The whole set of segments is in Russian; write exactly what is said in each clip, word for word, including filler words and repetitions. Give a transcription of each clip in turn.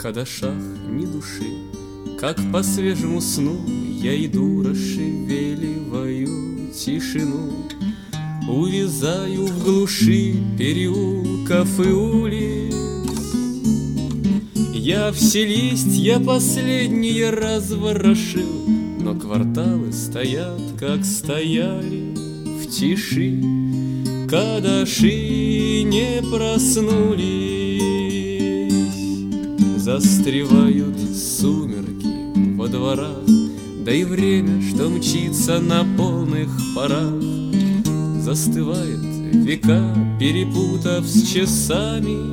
кадашах ни души, как по свежему сну я иду, расшевеливаю тишину. Увязаю в глуши переулков и улиц. Я все листья последние разворошил, но кварталы стоят, как стояли в тиши. Кадаши не проснулись, застревают сумерки во дворах, да и время, что мчится на полных парах, застывает века, перепутав с часами.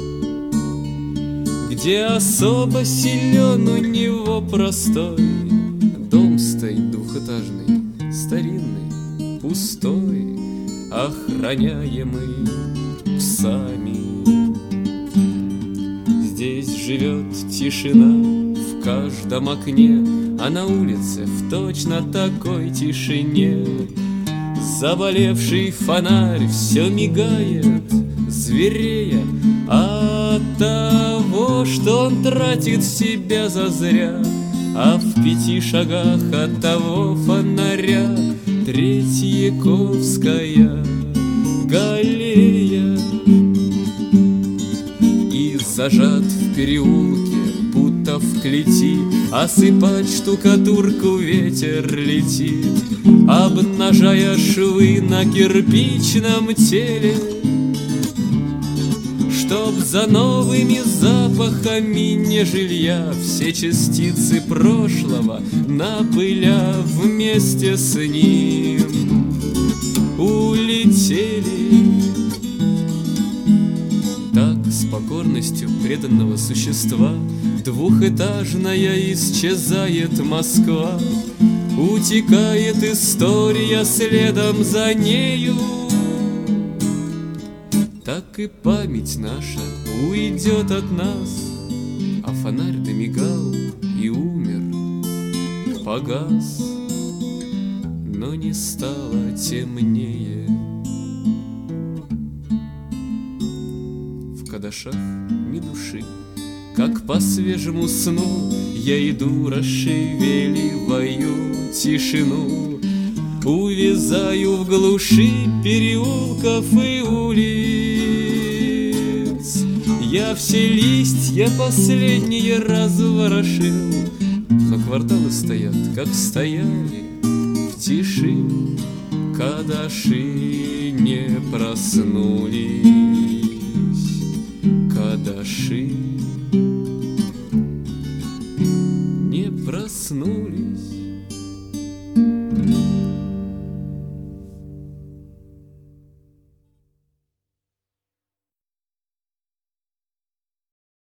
Где особо силен у него простой дом стоит двухэтажный, старинный, пустой, охраняемый псами. Здесь живет тишина в каждом окне, а на улице в точно такой тишине заболевший фонарь все мигает, зверея от того, что он тратит себя зазря. А в пяти шагах от того фонаря Третьяковская галерея. И зажат в переулке, будто в клети, осыпать штукатурку ветер летит, обнажая швы на кирпичном теле, чтоб за новыми запахами не жилья все частицы прошлого, напыля вместе с ним улетели. Так с покорностью преданного существа двухэтажная исчезает Москва, утекает история следом за нею. Так и память наша уйдет от нас, а фонарь домигал и умер, погас, но не стало темнее. В кадашах ни души, как по свежему сну я иду, расшевеливаю тишину. Увязаю в глуши переулков и улиц. Я все листья последние разворошил, но кварталы стоят, как стояли в тиши. Кадаши не проснулись.